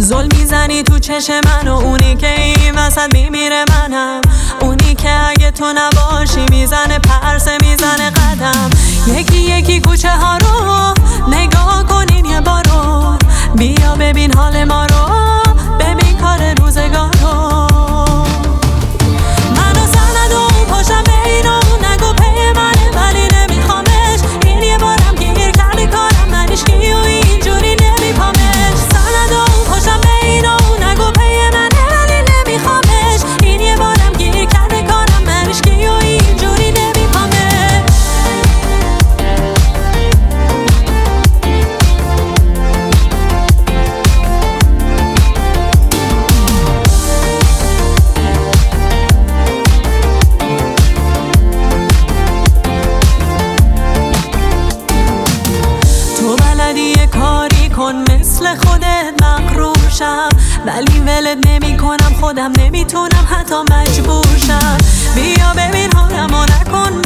زل میزنی تو چشم من و اونی که این وسط میمیره منم، اونی که اگه تو نباشی میزنه پرسه میزنه قدم. یکی یکی کوچه ها رو نگاه کنین یه بارو، بیا ببین حال ما رو، ببین کار روزگار رو. منو سند و اون پاشم به این و اون نگو پی منه ولی نمیخوامش، این یه بارم گیر کرده کارم من اشکی و اینجوری نمیپامش. سند و اون پاشم به این و اون نگو پی منه ولی نمیخوامش، این یه بارم گیر کرده کارم من اشکی و اینجوری نمیپامش. کاری کن مثل خودت مغرورشم، ولی ولت نمی کنم، خودم نمیتونم حتی مجبورشم. بیا ببین حالمو نکن